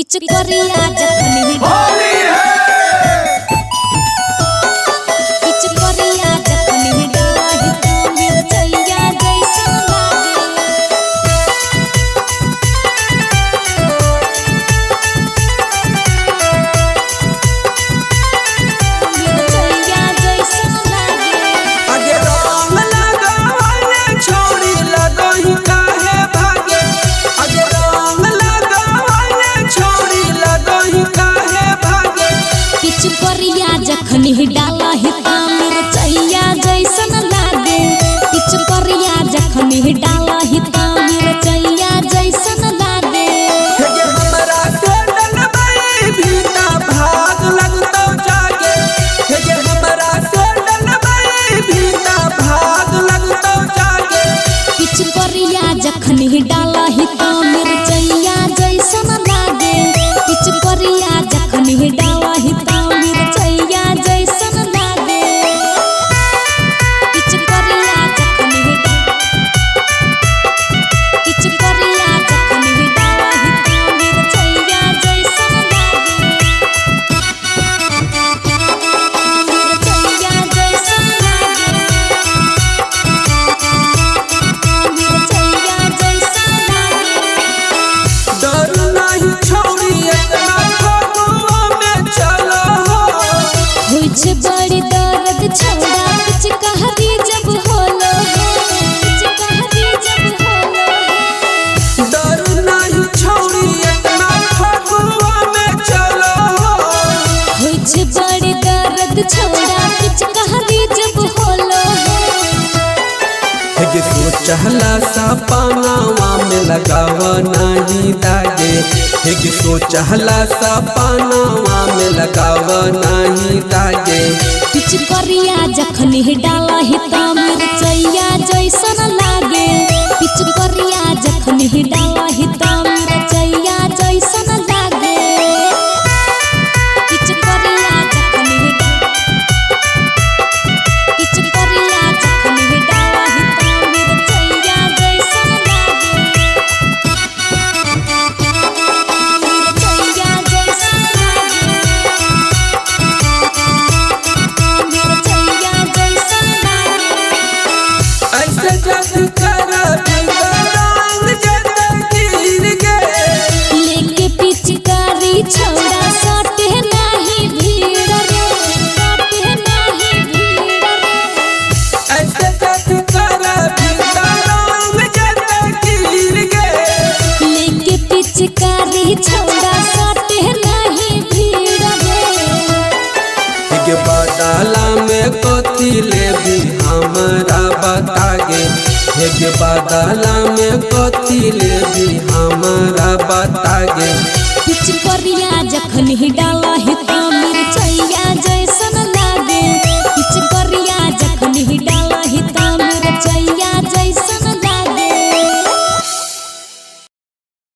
पिचकारियाँ जखनी होली है पिचकारियाँ जखनी डाही तो मिर्चैया जैसा मिर्चैया जैसा लागे आगे रंग लगावले छोड़ी लगही काहे भागे आगे रंग लगावले छोड़ी लगही काहे भागे पिचकारियाँ जखनी डाही तो मिर्चैया जैसा लागे पिचकारियाँ जखनी डाही तो मिर्चैया जैसा लागे हे हमरा से डलबई भीता भाग लगतो जागे हे हमरा से डलबई भीता भाग लगतो जागे पिचकारियाँ जखनी डाही तो मिर्चैया जैसा लागे पिचकारियाँ जखनी डाही तो मिर्चैया जैसा लागे पिचकारियाँ जखनी पिचकारियाँ जखनी डाही तो मिर्चैया जैसा लागे मिर्चैया जैसा लागे मिर्चैया जैसा लागे डर नहीं छोड़ी इतना फगुआ में चलो होई छे बड़ी दर्द छौड़ा पिचकारी जब होलो पिचकारी जब होलो डर नहीं छोड़ी इतना फगुआ में चलो होई छे बड़ी दर्द छौड़ा पिचकारी जब होलो हे सोचहला सा पानावा में लगावा नहीं दागे हे सोचहला सा पानावा में लगावा नहीं दागे पिचकारियाँ जखनी डाही तो मिर्चैया जैसा लागे पिचकारियाँ जखनी डाही तो मिर्चैया जैसा लागे पिचकारियाँ जखनी पिचकारियाँ जखनी डाही तो मिर्चैया जैसा लागे मिर्चैया जैसा लागे मिर्चैया जैसा लागे ऐसे जद कर रंग जद गिर गए लेके पिचकारी छौड़ा सटे नहीं भीड़ रे सटे नहीं भीड़ रे ऐसे जद कर रंग जद गिर गए लेके पिचकारी छौड़ा सटे नहीं भीड़ रे के बादला में कथी लेबी हमरा बतागे हे बादला में कथी लेबी हमरा बतागे पिचकारियाँ जखनी डाही तो